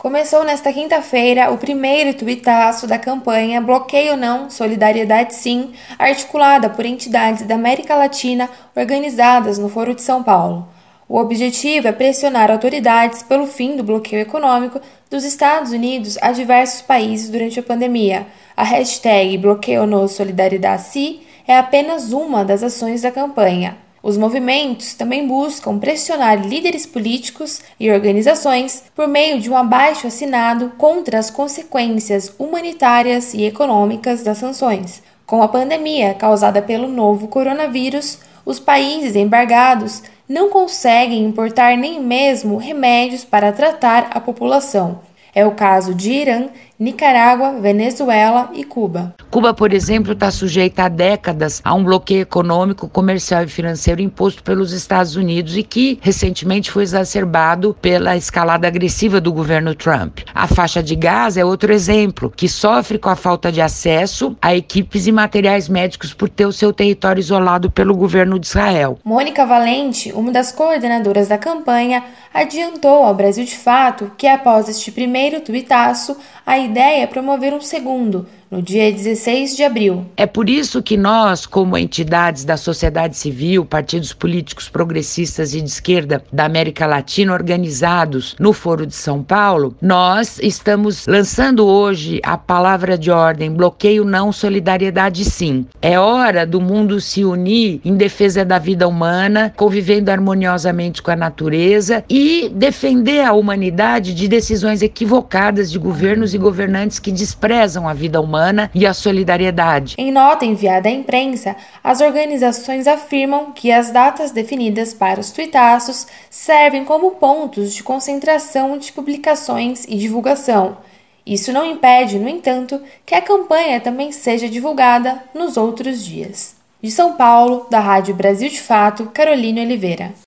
Começou nesta quinta-feira o primeiro tuitaço da campanha Bloqueio Não, Solidariedade Sim, articulada por entidades da América Latina organizadas no Foro de São Paulo. O objetivo é pressionar autoridades pelo fim do bloqueio econômico dos Estados Unidos a diversos países durante a pandemia. A hashtag Bloqueio No Solidariedade Sim é apenas uma das ações da campanha. Os movimentos também buscam pressionar líderes políticos e organizações por meio de um abaixo-assinado contra as consequências humanitárias e econômicas das sanções. Com a pandemia causada pelo novo coronavírus, os países embargados não conseguem importar nem mesmo remédios para tratar a população. É o caso de Irã, Nicarágua, Venezuela e Cuba. Cuba, por exemplo, está sujeita há décadas a um bloqueio econômico, comercial e financeiro imposto pelos Estados Unidos e que recentemente foi exacerbado pela escalada agressiva do governo Trump. A faixa de Gaza é outro exemplo, que sofre com a falta de acesso a equipes e materiais médicos por ter o seu território isolado pelo governo de Israel. Mônica Valente, uma das coordenadoras da campanha, adiantou ao Brasil de Fato que após este primeiro tuitaço, a ideia é promover um segundo, no dia 16 de abril. É por isso que nós, como entidades da sociedade civil, partidos políticos progressistas e de esquerda da América Latina organizados no Foro de São Paulo, nós estamos lançando hoje a palavra de ordem: bloqueio não, solidariedade sim. É hora do mundo se unir em defesa da vida humana, convivendo harmoniosamente com a natureza e defender a humanidade de decisões equivocadas de governos e governantes que desprezam a vida humana e a solidariedade. Em nota enviada à imprensa, as organizações afirmam que as datas definidas para os tuitaços servem como pontos de concentração de publicações e divulgação. Isso não impede, no entanto, que a campanha também seja divulgada nos outros dias. De São Paulo, da Rádio Brasil de Fato, Caroline Oliveira.